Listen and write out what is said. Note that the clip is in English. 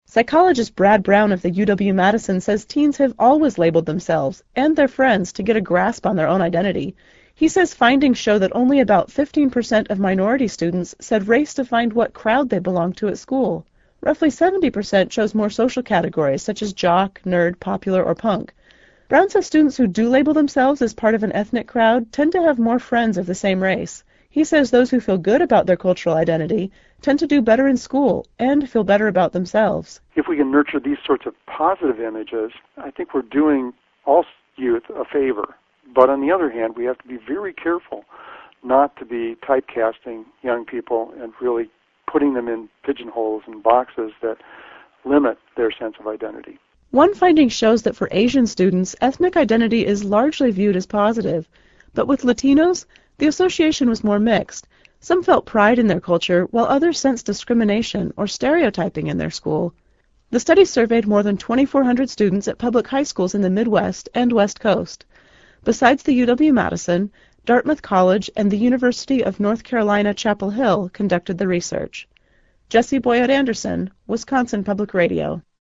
Psychologist Brad Brown of the UW-Madison says teens have always labeled themselves and their friends to get a grasp on their own identity. He says findings show that only about 15% of minority students said race defined what crowd they belonged to at school. Roughly 70% chose more social categories such as jock, nerd, popular, or punk. Brown says students who do label themselves as part of an ethnic crowd tend to have more friends of the same race. He says those who feel good about their cultural identity tend to do better in school and feel better about themselves. If we can nurture these sorts of positive images, I think we're doing all youth a favor. But on the other hand, we have to be very careful not to be typecasting young people and really putting them in pigeonholes and boxes that limit their sense of identity. One finding shows that for Asian students, ethnic identity is largely viewed as positive. But with Latinos, the association was more mixed. Some felt pride in their culture, while others sensed discrimination or stereotyping in their school. The study surveyed more than 2,400 students at public high schools in the Midwest and West Coast. Besides the UW-Madison, Dartmouth College and the University of North Carolina, Chapel Hill conducted the research. Jessie Boyett Anderson, Wisconsin Public Radio.